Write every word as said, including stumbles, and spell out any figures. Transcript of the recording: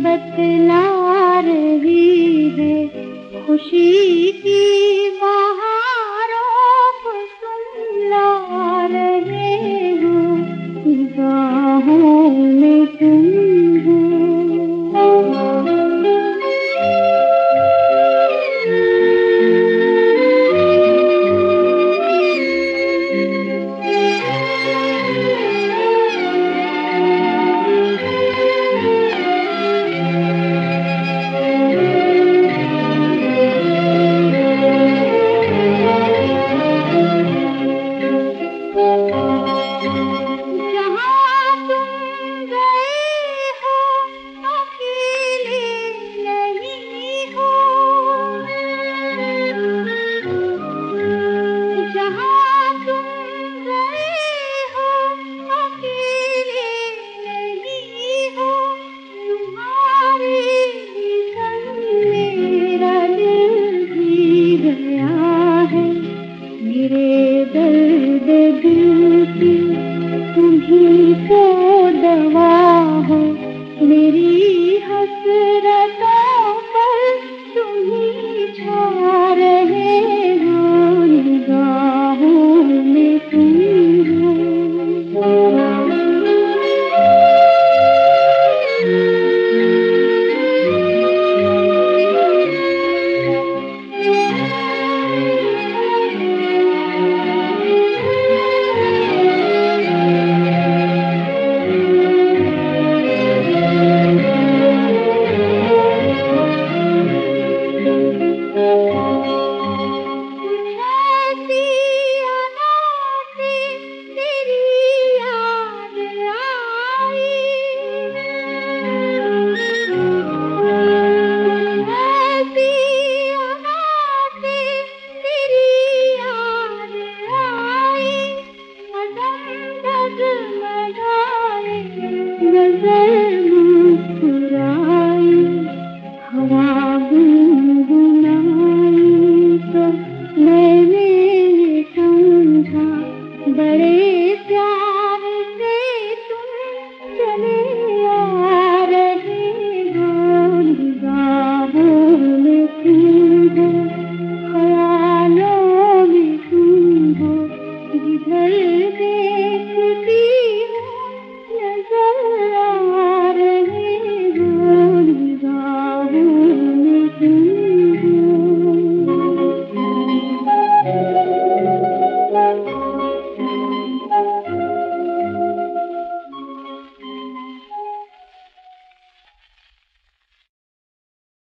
बतला रही है खुशी की बहारों को सुला रहे हो निगाहों में तुम दर्द दिल की तुम्हीं को दवा हो मेरी हसरतों पर तुम्हीं छा रहे हो निगाहों में तुम हो। नज़र मुस्कुराई हवा गुनगुनाई तो मैंने समझा बड़े